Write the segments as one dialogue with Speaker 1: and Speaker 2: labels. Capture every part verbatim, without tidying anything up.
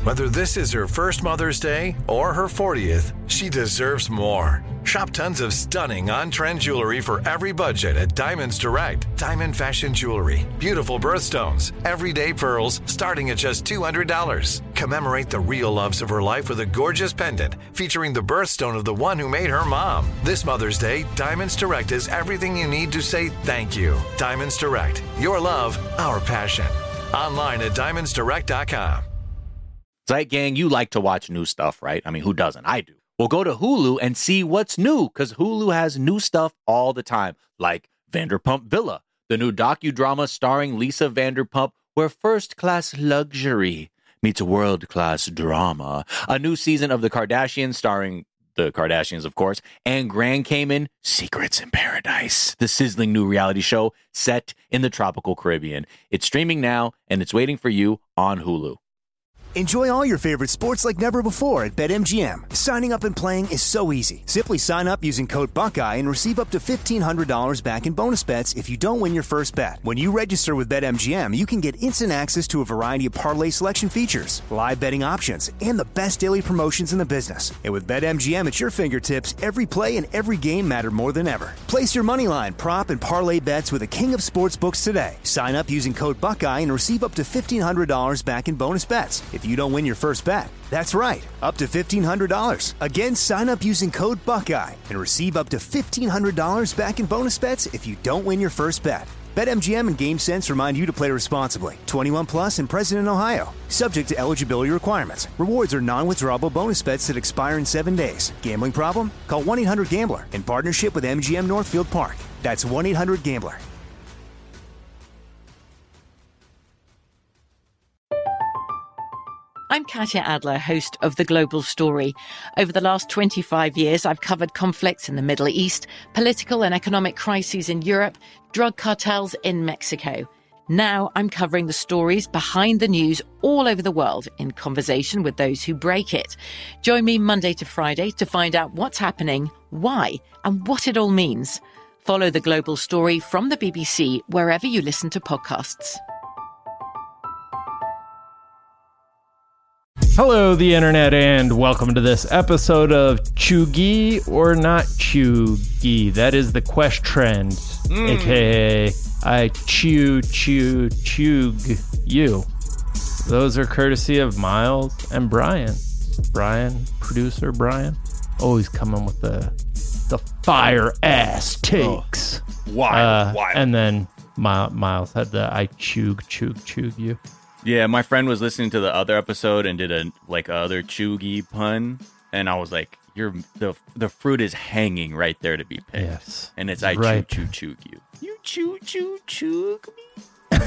Speaker 1: Whether this is her first Mother's Day or her fortieth, she deserves more. Shop tons of stunning on-trend jewelry for every budget at Diamonds Direct. Diamond fashion jewelry, beautiful birthstones, everyday pearls starting at just two hundred dollars. Commemorate the real loves of her life with a gorgeous pendant featuring the birthstone of the one who made her mom. This Mother's Day, Diamonds Direct is everything you need to say thank you. Diamonds Direct, your love, our passion. Online at diamonds direct dot com.
Speaker 2: Right, gang, you like to watch new stuff, right? I mean, who doesn't? I do. Well, go to Hulu and see what's new, because Hulu has new stuff all the time, like Vanderpump Villa, the new docudrama starring Lisa Vanderpump, where first-class luxury meets world-class drama. A new season of The Kardashians starring the Kardashians, of course, and Grand Cayman, Secrets in Paradise, the sizzling new reality show set in the tropical Caribbean. It's streaming now, and it's waiting for you on Hulu.
Speaker 3: Enjoy all your favorite sports like never before at BetMGM. Signing up and playing is so easy. Simply sign up using code Buckeye and receive up to fifteen hundred dollars back in bonus bets if you don't win your first bet. When you register with BetMGM, you can get instant access to a variety of parlay selection features, live betting options, and the best daily promotions in the business. And with BetMGM at your fingertips, every play and every game matter more than ever. Place your moneyline, prop, and parlay bets with the king of sportsbooks today. Sign up using code Buckeye and receive up to fifteen hundred dollars back in bonus bets if you don't win your first bet. That's right, up to fifteen hundred dollars. Again, sign up using code Buckeye and receive up to fifteen hundred dollars back in bonus bets if you don't win your first bet. BetMGM and GameSense remind you to play responsibly. twenty-one plus and present in Ohio. Subject to eligibility requirements. Rewards are non-withdrawable bonus bets that expire in seven days. Gambling problem? Call one eight hundred gambler in partnership with M G M Northfield Park. That's one eight hundred gambler.
Speaker 4: I'm Katya Adler, host of The Global Story. Over the last twenty-five years, I've covered conflicts in the Middle East, political and economic crises in Europe, drug cartels in Mexico. Now I'm covering the stories behind the news all over the world in conversation with those who break it. Join me Monday to Friday to find out what's happening, why, and what it all means. Follow The Global Story from the B B C wherever you listen to podcasts.
Speaker 5: Hello, the internet, and welcome to this episode of Chuggy or Not Chuggy. That is the Quest Trend, mm. aka I chew, chew, chug you. Those are courtesy of Miles and Brian. Brian, producer Brian, always coming with the the fire ass takes.
Speaker 2: Oh, wild,
Speaker 5: uh,
Speaker 2: wild.
Speaker 5: And then Miles had the I chug, chug, chug you.
Speaker 2: Yeah, my friend was listening to the other episode and did a like other chuggy pun, and I was like, "You're the the fruit is hanging right there to be picked."
Speaker 5: Yes,
Speaker 2: and it's I
Speaker 5: right.
Speaker 2: chew chew chug you. You chew chew chug me.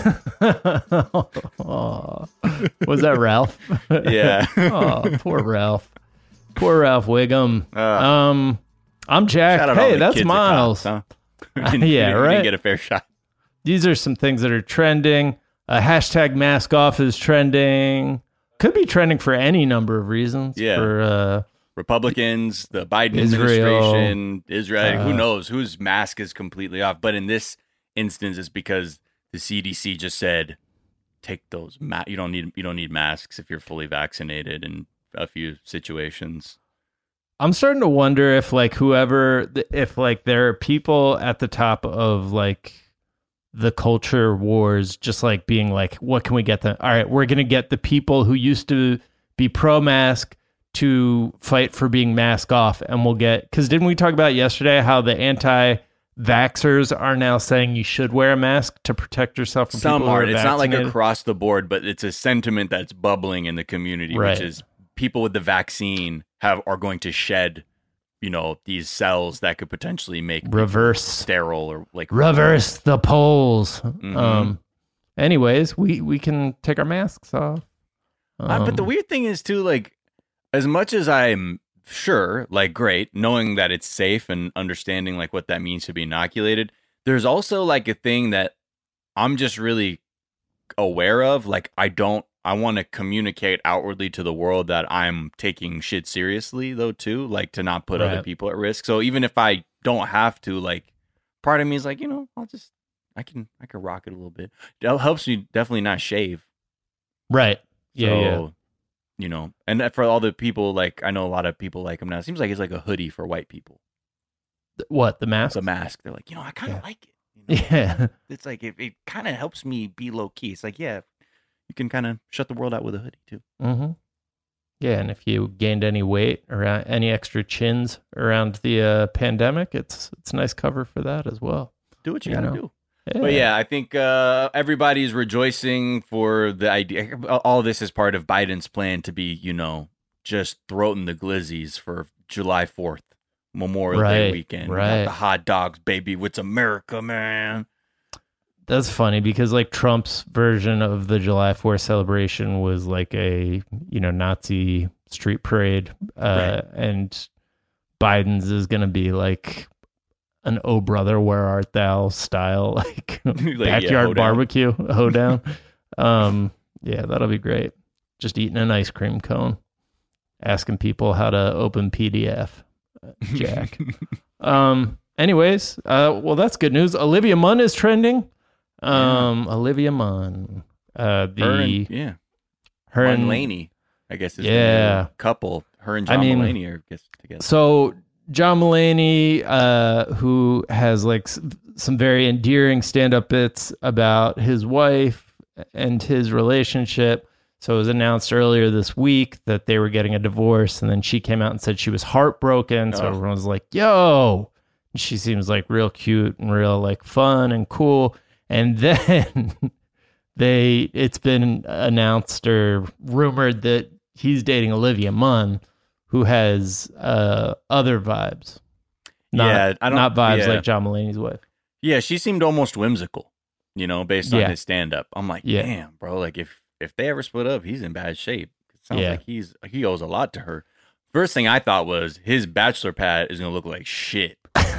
Speaker 5: Oh, was that Ralph?
Speaker 2: Yeah.
Speaker 5: Oh, poor Ralph. Poor Ralph Wiggum.
Speaker 2: Uh,
Speaker 5: um, I'm Jack. Hey, that's Miles.
Speaker 2: Cops, huh? didn't,
Speaker 5: yeah,
Speaker 2: didn't,
Speaker 5: right.
Speaker 2: Didn't get a fair shot.
Speaker 5: These are some things that are trending. Uh, hashtag mask off is trending. Could be trending for any number of reasons.
Speaker 2: Yeah.
Speaker 5: For uh,
Speaker 2: Republicans, the Biden
Speaker 5: Israel,
Speaker 2: administration, Israel.
Speaker 5: uh,
Speaker 2: who knows whose mask is completely off? But in this instance, it's because the C D C just said, "Take those. Ma- you don't need. You don't need masks if you're fully vaccinated." In a few situations.
Speaker 5: I'm starting to wonder if like whoever, if like there are people at the top of like the culture wars, just like being like, what can we get them? All right, we're going to get the people who used to be pro-mask to fight for being mask off. And we'll get, because didn't we talk about yesterday how the anti-vaxxers are now saying you should wear a mask to protect yourself from
Speaker 2: Some
Speaker 5: people who
Speaker 2: are.
Speaker 5: are
Speaker 2: It's
Speaker 5: vaccinated?
Speaker 2: not like across the board, but it's a sentiment that's bubbling in the community,
Speaker 5: Right.
Speaker 2: which is people with the vaccine have are going to shed, you know, these cells that could potentially make
Speaker 5: reverse
Speaker 2: sterile or like
Speaker 5: reverse the polls.
Speaker 2: Mm-hmm.
Speaker 5: Um, anyways, we, we can take our masks off. Um,
Speaker 2: uh, but the weird thing is too, like, as much as I'm sure, like, great, knowing that it's safe and understanding like what that means to be inoculated, there's also like a thing that I'm just really aware of. Like, I don't, I want to communicate outwardly to the world that I'm taking shit seriously, though, too, like to not put
Speaker 5: Right.
Speaker 2: other people at risk. So even if I don't have to, like, part of me is like, you know, I'll just, I can, I can rock it a little bit. It helps me definitely not shave.
Speaker 5: Right. Yeah.
Speaker 2: So,
Speaker 5: yeah.
Speaker 2: you know, and that for all the people, like, I know a lot of people like him now. It seems like it's like a hoodie for white people.
Speaker 5: What, the mask?
Speaker 2: It's a mask. They're like, you know, I kind of
Speaker 5: Yeah.
Speaker 2: like it. You know?
Speaker 5: Yeah.
Speaker 2: It's like, it, it kind of helps me be low key. It's like, yeah, you can kind of shut the world out with a hoodie too.
Speaker 5: Mm-hmm. Yeah, and if you gained any weight or uh, any extra chins around the uh, pandemic, it's it's a nice cover for that as well.
Speaker 2: Do what you,
Speaker 5: You
Speaker 2: gotta
Speaker 5: know.
Speaker 2: do.
Speaker 5: Yeah.
Speaker 2: But yeah, I think uh, everybody's rejoicing for the idea. All this is part of Biden's plan to be, you know, just throating the glizzies for July fourth, Memorial Day
Speaker 5: Right,
Speaker 2: weekend. We
Speaker 5: right.
Speaker 2: got the hot dogs, baby. It's America, man.
Speaker 5: That's funny because like Trump's version of the July fourth celebration was like a, you know, Nazi street parade. Uh,
Speaker 2: Right.
Speaker 5: And Biden's is going to be like an Oh Brother, Where Art Thou style, like,
Speaker 2: yeah,
Speaker 5: backyard
Speaker 2: hoedown.
Speaker 5: barbecue, hoedown. um, yeah, that'll be great. Just eating an ice cream cone, asking people how to open P D F. Uh, Jack. um, anyways, uh, well, that's good news. Olivia Munn is trending. Um, Olivia Munn, uh, the
Speaker 2: Her and, yeah,
Speaker 5: her
Speaker 2: Munn
Speaker 5: and
Speaker 2: Laney, I guess is
Speaker 5: Yeah.
Speaker 2: the new couple. Her and
Speaker 5: I
Speaker 2: John
Speaker 5: mean,
Speaker 2: Mulaney are guess together.
Speaker 5: So John Mulaney, uh, who has like s- some very endearing stand-up bits about his wife and his relationship. So it was announced earlier this week that they were getting a divorce, and then she came out and said she was heartbroken. So
Speaker 2: Oh.
Speaker 5: everyone was like, "Yo!" And she seems like real cute and real like fun and cool. And then they, it's been announced or rumored that he's dating Olivia Munn, who has uh, other vibes. Not,
Speaker 2: Yeah, I don't-
Speaker 5: not vibes
Speaker 2: yeah.
Speaker 5: like John Mulaney's wife.
Speaker 2: Yeah, she seemed almost whimsical, you know, based on
Speaker 5: Yeah.
Speaker 2: his stand-up. I'm like,
Speaker 5: Yeah.
Speaker 2: damn, bro. Like, if if they ever split up, he's in bad shape. It sounds
Speaker 5: Yeah.
Speaker 2: like he's he owes a lot to her. First thing I thought was his bachelor pad is gonna look like shit.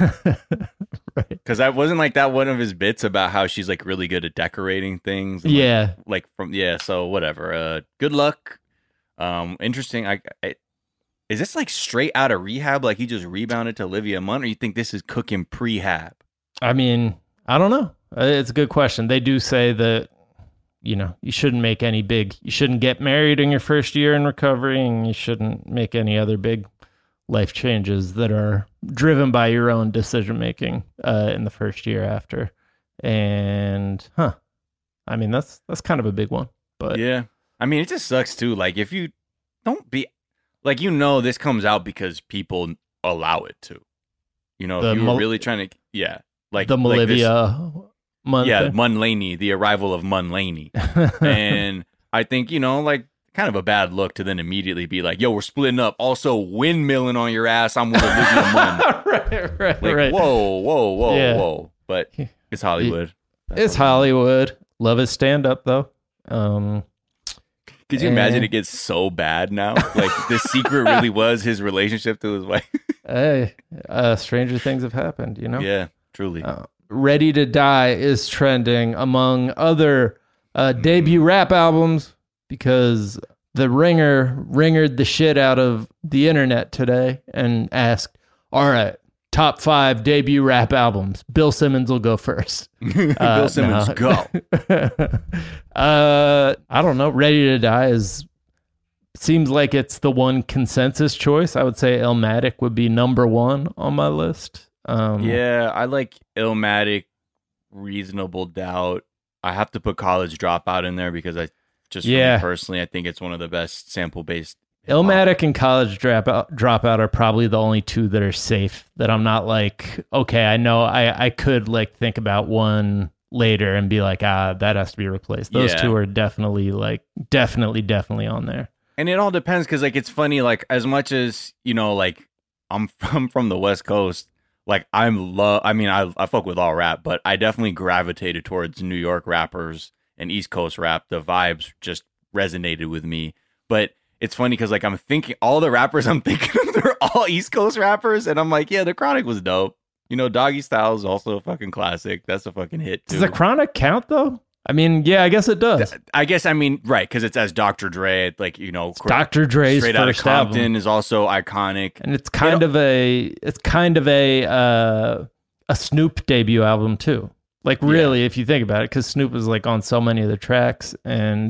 Speaker 5: Right.
Speaker 2: Because I wasn't like that one of his bits about how she's like really good at decorating things. and, like,
Speaker 5: Yeah.
Speaker 2: like from yeah. So whatever. Uh, good luck. Um, interesting. I, I is this like straight out of rehab? Like he just rebounded to Olivia Munn, or you think this is cooking prehab?
Speaker 5: I mean, I don't know. Uh, It's a good question. They do say that, you know, you shouldn't make any big, you shouldn't get married in your first year in recovery, and you shouldn't make any other big life changes that are driven by your own decision making uh, in the first year after. And, huh. I mean, that's that's kind of a big one. But
Speaker 2: Yeah. I mean, it just sucks too. Like, if you don't be, like, you know, this comes out because people allow it to. You know,
Speaker 5: The
Speaker 2: if you were
Speaker 5: Mul-
Speaker 2: really trying to, yeah. Like,
Speaker 5: the
Speaker 2: like this-
Speaker 5: Olivia month.
Speaker 2: yeah, Munn Laney, the arrival of Munn Laney. And I think, you know, like, kind of a bad look to then immediately be like, yo, we're splitting up. Also, windmilling on your ass. I'm with Olivia Munn.
Speaker 5: right, right,
Speaker 2: Like,
Speaker 5: right.
Speaker 2: whoa, whoa, whoa,
Speaker 5: Yeah.
Speaker 2: whoa. But it's Hollywood.
Speaker 5: It's Hollywood. Love his stand up, though. Um,
Speaker 2: Could you imagine
Speaker 5: And-
Speaker 2: it gets so bad now? Like the secret really was his relationship to his wife.
Speaker 5: hey, uh, stranger things have happened, you know?
Speaker 2: Yeah, truly.
Speaker 5: Uh, Ready to Die is trending among other uh, debut rap albums because The Ringer ringered the shit out of the internet today and asked, all right, top five debut rap albums. Bill Simmons will go first.
Speaker 2: Bill
Speaker 5: Uh,
Speaker 2: Simmons,
Speaker 5: no.
Speaker 2: go.
Speaker 5: uh, I don't know. Ready to Die is seems like it's the one consensus choice. I would say Illmatic would be number one on my list. Um,
Speaker 2: Yeah, I like Illmatic, Reasonable Doubt. I have to put College Dropout in there because I just for me
Speaker 5: Yeah.
Speaker 2: personally, I think it's one of the best sample based.
Speaker 5: Illmatic and College Dropout, Dropout are probably the only two that are safe that I'm not like, okay, I know I, I could like think about one later and be like, ah, that has to be replaced. Those
Speaker 2: Yeah.
Speaker 5: two are definitely like, definitely, definitely on there.
Speaker 2: And it all depends because like it's funny, like as much as you know, like I'm from from the West Coast, like I'm love. I mean, I I fuck with all rap, but I definitely gravitated towards New York rappers and East Coast rap. The vibes just resonated with me. But it's funny because like I'm thinking all the rappers I'm thinking of, they're all East Coast rappers, and I'm like, yeah, the Chronic was dope. You know, Doggy Style is also a fucking classic. That's a fucking hit too.
Speaker 5: Does the Chronic count though? I mean, yeah, I guess it does.
Speaker 2: I guess I mean right because it's as Doctor Dre, like you know,
Speaker 5: Doctor Dre's
Speaker 2: Straight Outta
Speaker 5: first
Speaker 2: Compton
Speaker 5: album.
Speaker 2: is also iconic.
Speaker 5: And it's kind of a it's kind of a uh, a Snoop debut album too. Like really, if you think about it, because Snoop was like on so many of the tracks, and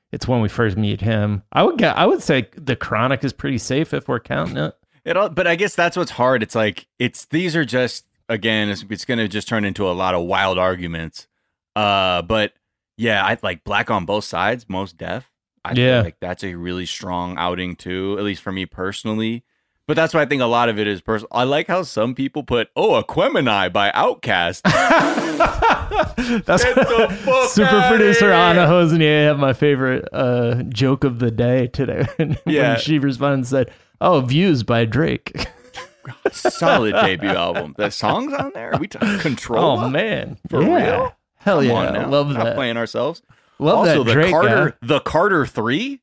Speaker 5: it's when we first meet him. I would get, I would say the Chronic is pretty safe if we're counting it.
Speaker 2: It all, but I guess that's what's hard. It's like it's these are just again, it's, it's going to just turn into a lot of wild arguments. Uh, but yeah, I like Black on Both Sides, Most Def. I
Speaker 5: Yeah.
Speaker 2: feel like that's a really strong outing too, at least for me personally. But that's why I think a lot of it is personal. I like how some people put, "Oh, Aquemini" by Outkast.
Speaker 5: That's
Speaker 2: Get the fuck
Speaker 5: super
Speaker 2: outta
Speaker 5: producer
Speaker 2: here.
Speaker 5: Anna Hosnier had my favorite uh, joke of the day today when
Speaker 2: Yeah.
Speaker 5: she responded and said, "Oh, Views by Drake."
Speaker 2: Solid debut album. The songs on there? Are we talking Control?
Speaker 5: Oh man,
Speaker 2: For
Speaker 5: yeah.
Speaker 2: real?
Speaker 5: Hell
Speaker 2: Come
Speaker 5: yeah,
Speaker 2: on now.
Speaker 5: love
Speaker 2: Not
Speaker 5: that.
Speaker 2: playing ourselves.
Speaker 5: Love
Speaker 2: also,
Speaker 5: that
Speaker 2: the
Speaker 5: Drake
Speaker 2: Carter,
Speaker 5: guy.
Speaker 2: the Carter Three.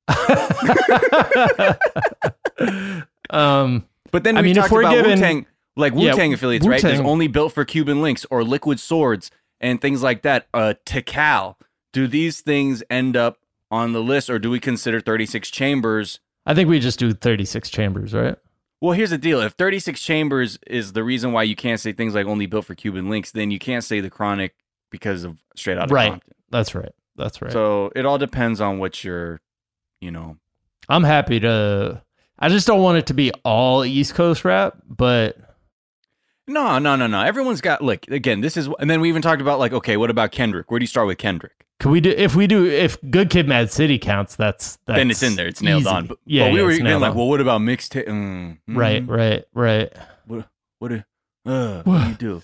Speaker 5: Um,
Speaker 2: But then
Speaker 5: I
Speaker 2: we
Speaker 5: mean, if
Speaker 2: talked
Speaker 5: we're
Speaker 2: about
Speaker 5: given-
Speaker 2: Wu-Tang, like
Speaker 5: Yeah,
Speaker 2: Wu-Tang affiliates, right? There's
Speaker 5: Wu-Tang.
Speaker 2: only built for Cuban links or Liquid Swords and things like that. Uh, Tikal. Do these things end up on the list, or do we consider thirty-six Chambers?
Speaker 5: I think we just do thirty-six chambers, right?
Speaker 2: Well, here's the deal. If thirty-six Chambers is the reason why you can't say things like only built for Cuban links, then you can't say the Chronic because of Straight Outta
Speaker 5: Right.
Speaker 2: Compton.
Speaker 5: That's right. That's right.
Speaker 2: So it all depends on what you're, you know.
Speaker 5: I'm happy to. I just don't want it to be all East Coast rap, but
Speaker 2: No, no, no, no. Everyone's got, like, again, this is, and then we even talked about, like, okay, what about Kendrick? Where do you start with Kendrick?
Speaker 5: could we do if we do if Good Kid, Mad City counts? That's, that's
Speaker 2: Then it's in there. It's nailed
Speaker 5: easy.
Speaker 2: on. But,
Speaker 5: yeah,
Speaker 2: but we
Speaker 5: yeah,
Speaker 2: were
Speaker 5: it's
Speaker 2: even
Speaker 5: nailed
Speaker 2: like,
Speaker 5: on.
Speaker 2: well, what about mixtape? Mm, mm,
Speaker 5: right, right, right.
Speaker 2: What, what, do- uh, what do you do?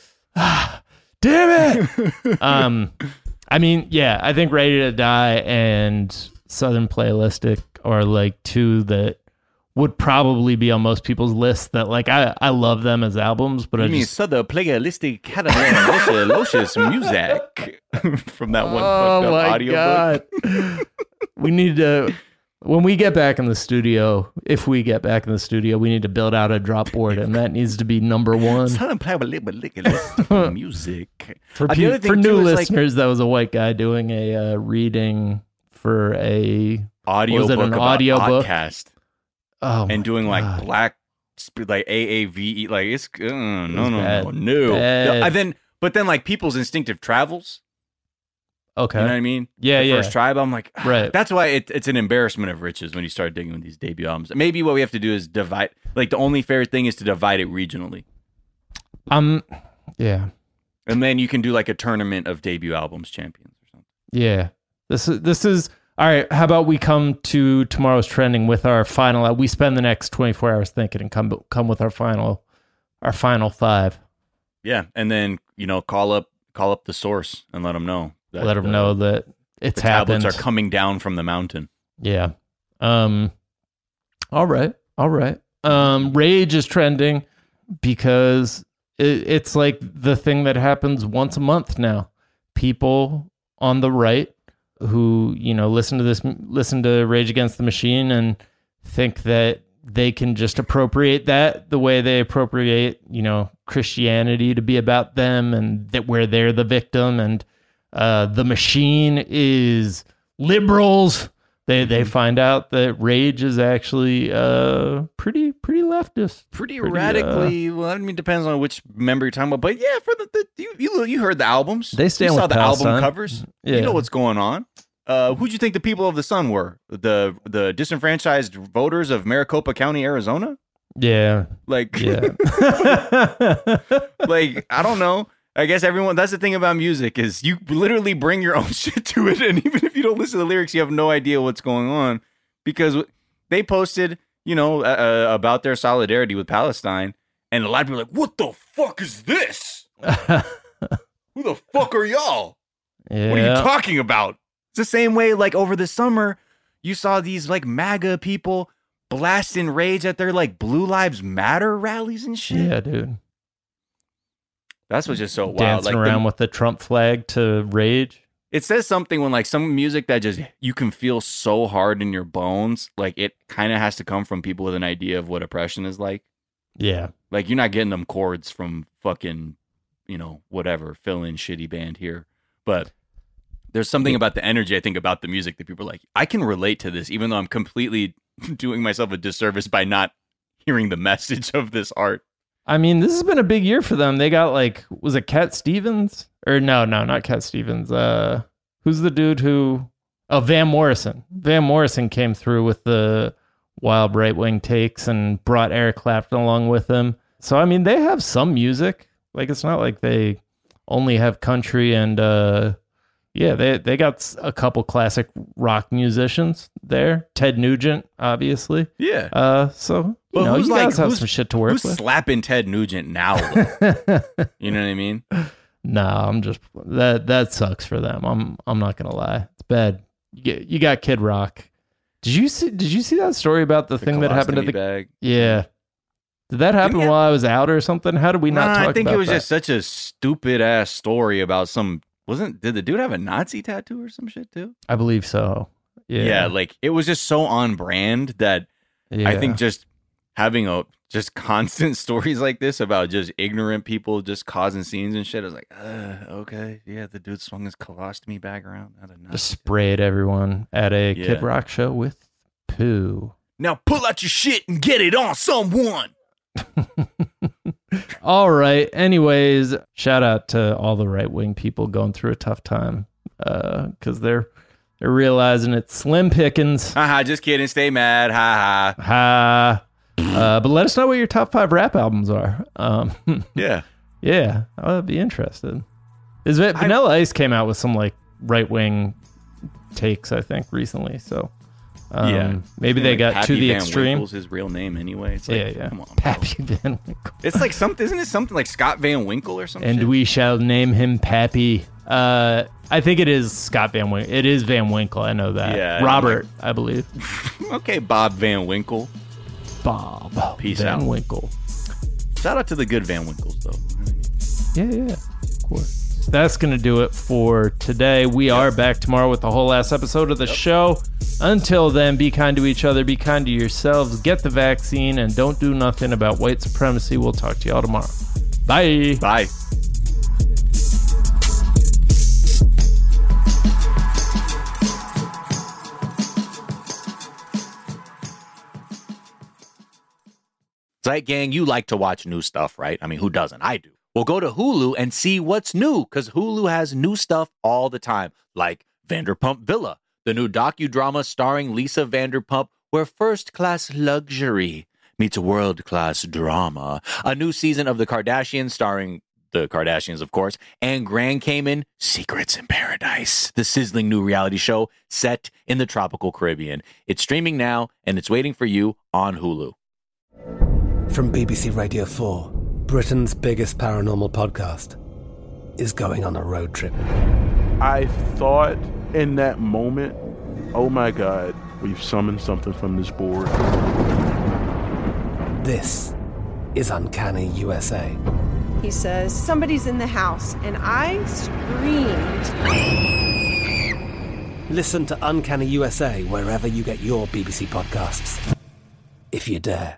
Speaker 5: Damn it! um, I mean, yeah, I think Ready to Die and Southern Playalistic are like two that would probably be on most people's list. That like I, I love them as albums, but I
Speaker 2: I mean,
Speaker 5: just
Speaker 2: Southern Playalistic Catalan Locious music from that one
Speaker 5: oh
Speaker 2: fucked up
Speaker 5: my
Speaker 2: audiobook.
Speaker 5: god, we need to. When we get back in the studio, if we get back in the studio, we need to build out a drop board, and that needs to be number one.
Speaker 2: Southern Playalistic music.
Speaker 5: For,
Speaker 2: Uh, the
Speaker 5: pe-
Speaker 2: other thing,
Speaker 5: for new
Speaker 2: too, is, like,
Speaker 5: listeners, that was a white guy doing a uh, reading for a
Speaker 2: audio
Speaker 5: was it,
Speaker 2: book
Speaker 5: an
Speaker 2: about
Speaker 5: audiobook?
Speaker 2: Outkast
Speaker 5: oh
Speaker 2: and doing like
Speaker 5: God.
Speaker 2: black sp- like A A V E, like it's uh, no no no
Speaker 5: bad.
Speaker 2: no
Speaker 5: Bad.
Speaker 2: and then but then like People's Instinctive Travels,
Speaker 5: okay.
Speaker 2: you know what I mean?
Speaker 5: Yeah,
Speaker 2: The
Speaker 5: yeah.
Speaker 2: First Tribe. I'm like, ah,
Speaker 5: Right.
Speaker 2: That's why it, it's an embarrassment of riches when you start digging with these debut albums. Maybe what we have to do is divide. Like the only fair thing is to divide it regionally,
Speaker 5: Um, yeah,
Speaker 2: and then you can do like a tournament of debut albums champions or something.
Speaker 5: yeah. This is this is all right. How about we come to tomorrow's trending with our final? We spend the next twenty-four hours thinking and come come with our final, our final five.
Speaker 2: Yeah, and then you know call up call up the source and let them know. That
Speaker 5: Let them
Speaker 2: the-
Speaker 5: know that it's
Speaker 2: the
Speaker 5: happened.
Speaker 2: tablets are coming down from the mountain.
Speaker 5: Yeah. Um. All right. All right. Um. Rage is trending because it, it's like the thing that happens once a month now. People on the right who you know listen to this, listen to Rage Against the Machine, and think that they can just appropriate that the way they appropriate you know Christianity to be about them, and that where they're the victim, and uh, the machine is liberals. They they find out that Rage is actually uh pretty pretty leftist.
Speaker 2: Pretty,
Speaker 5: Pretty,
Speaker 2: radically. well, I mean, it depends on which member you're talking about. But yeah, for the, the you, you you heard the albums.
Speaker 5: They stand
Speaker 2: you saw
Speaker 5: with
Speaker 2: the
Speaker 5: Palestine.
Speaker 2: album covers.
Speaker 5: Yeah.
Speaker 2: You know what's going on. Uh, who'd you think the people of the Sun were? The the disenfranchised voters of Maricopa County, Arizona?
Speaker 5: Yeah,
Speaker 2: Like,
Speaker 5: yeah.
Speaker 2: like I don't know. I guess everyone. That's the thing about music is you literally bring your own shit to it, and even if you don't listen to the lyrics, you have no idea what's going on because they posted, you know, uh, about their solidarity with Palestine, and a lot of people are like, "What the fuck is this? Who the fuck are y'all?
Speaker 5: yeah.
Speaker 2: What are you talking about?" It's the same way, like over the summer, you saw these like MAGA people blasting Rage at their like Blue Lives Matter rallies and shit.
Speaker 5: Yeah, dude.
Speaker 2: That's what's just so wild.
Speaker 5: Dancing
Speaker 2: Like, the-
Speaker 5: around with the Trump flag to Rage.
Speaker 2: it says something when like some music that just you can feel so hard in your bones, like it kind of has to come from people with an idea of what oppression is like.
Speaker 5: Yeah,
Speaker 2: Like you're not getting them chords from fucking, you know, whatever, fill in shitty band here. But there's something about the energy, I think, about the music that people are like, I can relate to this, even though I'm completely doing myself a disservice by not hearing the message of this art.
Speaker 5: I mean, this has been a big year for them. They got like, was it Cat Stevens? Or no, no, not Cat Stevens. Uh, who's the dude who Oh, Van Morrison. Van Morrison came through with the wild right-wing takes and brought Eric Clapton along with him. So, I mean, they have some music. Like, it's not like they only have country and, uh, yeah, they, they got a couple classic rock musicians there. Ted Nugent, obviously.
Speaker 2: Yeah.
Speaker 5: Uh, so, you
Speaker 2: but
Speaker 5: know,
Speaker 2: who's
Speaker 5: you
Speaker 2: like,
Speaker 5: guys have
Speaker 2: who's,
Speaker 5: some shit to work
Speaker 2: who's
Speaker 5: with.
Speaker 2: slapping Ted Nugent now, though? You know what I mean?
Speaker 5: No, I'm just, that that sucks for them. I'm I'm not going to lie. It's bad. You, get, you got Kid Rock. Did you see Did you see that story about the, the thing that happened at the
Speaker 2: bag?
Speaker 5: Yeah. Did that happen
Speaker 2: yeah.
Speaker 5: while I was out or something? How did we not
Speaker 2: nah,
Speaker 5: talk about
Speaker 2: I think
Speaker 5: that?
Speaker 2: it was just such a stupid ass story about some, wasn't, did the dude have a Nazi tattoo or some shit too?
Speaker 5: I believe so. Yeah.
Speaker 2: Yeah, like it was just so on brand that
Speaker 5: yeah.
Speaker 2: I think just having a, just constant stories like this about just ignorant people just causing scenes and shit. I was like, uh, okay, yeah, the dude swung his colostomy bag around. I don't know.
Speaker 5: Just sprayed everyone at a
Speaker 2: Yeah.
Speaker 5: Kid Rock show with poo.
Speaker 2: Now pull out your shit and get it on someone.
Speaker 5: All right. Anyways, shout out to all the right wing people going through a tough time because uh, they're they're realizing it's slim pickings.
Speaker 2: Haha, just kidding. Stay mad. Ha ha.
Speaker 5: Ha. Uh, but let us know what your top five rap albums are. Um,
Speaker 2: Yeah.
Speaker 5: yeah, I'd be interested. Is it Vanilla I, Ice came out with some like right wing takes, I think, recently. So um,
Speaker 2: yeah,
Speaker 5: maybe they
Speaker 2: like
Speaker 5: got
Speaker 2: Pappy
Speaker 5: to the
Speaker 2: Van
Speaker 5: extreme.
Speaker 2: Winkle's his real name anyway. It's like,
Speaker 5: yeah, yeah.
Speaker 2: Come on,
Speaker 5: Pappy Van Winkle.
Speaker 2: It's like something. Isn't it something like Scott Van Winkle or something?
Speaker 5: And
Speaker 2: shit?
Speaker 5: we shall name him Pappy. Uh, I think it is Scott Van Winkle. It is Van Winkle. I know that.
Speaker 2: Yeah,
Speaker 5: Robert, I believe.
Speaker 2: Okay, Bob Van Winkle.
Speaker 5: Bob.
Speaker 2: Peace
Speaker 5: Van
Speaker 2: out.
Speaker 5: Winkle.
Speaker 2: Shout out to the good Van Winkles, though.
Speaker 5: Yeah, yeah, of course. That's going to do it for today. We yep. are back tomorrow with the whole last episode of the yep. show. Until then, be kind to each other, be kind to yourselves, get the vaccine, and don't do nothing about white supremacy. We'll talk to y'all tomorrow. Bye.
Speaker 2: Bye. Zeit Gang, you like to watch new stuff, right? I mean, who doesn't? I do. Well, go to Hulu and see what's new, because Hulu has new stuff all the time, like Vanderpump Villa, the new docudrama starring Lisa Vanderpump, where first-class luxury meets world-class drama. A new season of The Kardashians starring the Kardashians, of course, and Grand Cayman, Secrets in Paradise, the sizzling new reality show set in the tropical Caribbean. It's streaming now, and it's waiting for you on Hulu.
Speaker 6: From B B C Radio four, Britain's biggest paranormal podcast is going on a road trip.
Speaker 7: I thought in that moment, oh my God, we've summoned something from this board.
Speaker 6: This is Uncanny U S A.
Speaker 8: He says, somebody's in the house, and I screamed.
Speaker 6: Listen to Uncanny U S A wherever you get your B B C podcasts, if you dare.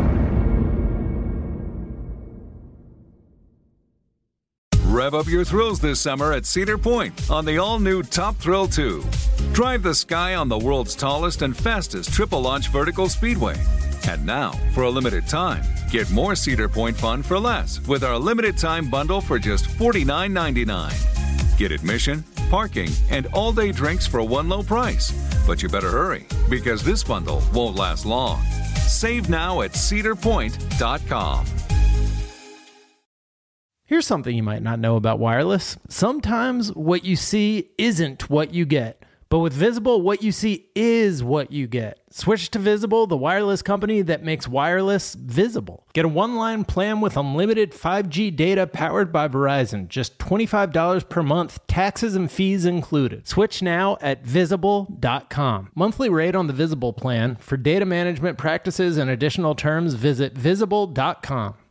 Speaker 9: Rev up your thrills this summer at Cedar Point on the all-new Top Thrill two. Drive the sky on the world's tallest and fastest triple-launch vertical speedway. And now, for a limited time, get more Cedar Point fun for less with our limited-time bundle for just forty-nine ninety-nine. Get admission, parking, and all-day drinks for one low price. But you better hurry, because this bundle won't last long. Save now at cedar point dot com.
Speaker 5: Here's something you might not know about wireless. Sometimes what you see isn't what you get. But with Visible, what you see is what you get. Switch to Visible, the wireless company that makes wireless visible. Get a one-line plan with unlimited five G data powered by Verizon. Just twenty-five dollars per month, taxes and fees included. Switch now at visible dot com. Monthly rate on the Visible plan. For data management practices and additional terms, visit visible dot com.